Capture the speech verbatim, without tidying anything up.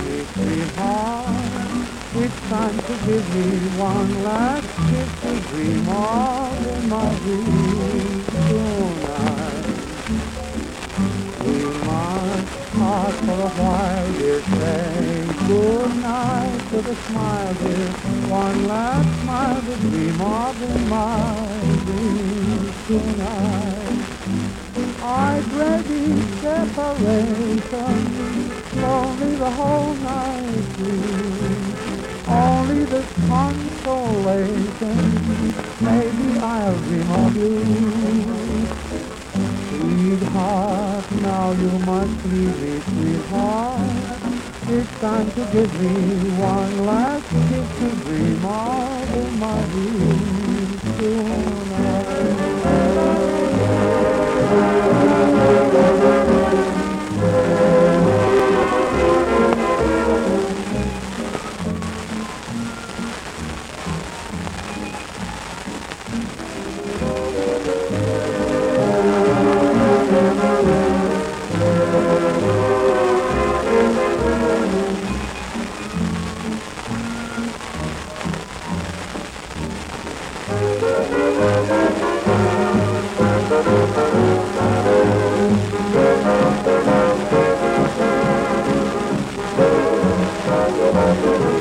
me, sweetheart. It's time to give me one last kiss to dream of in my dreams tonight. We must part for a while, dear, say good night to the smile, dear. One last smile to dream of in my dreams tonight. I dread each separation, lonely the whole night through. Only this consolation, maybe I'll dream of you. Sweetheart, now you must leave me, sweetheart. It's time to give me one last kiss to dream of in my dreams tonight.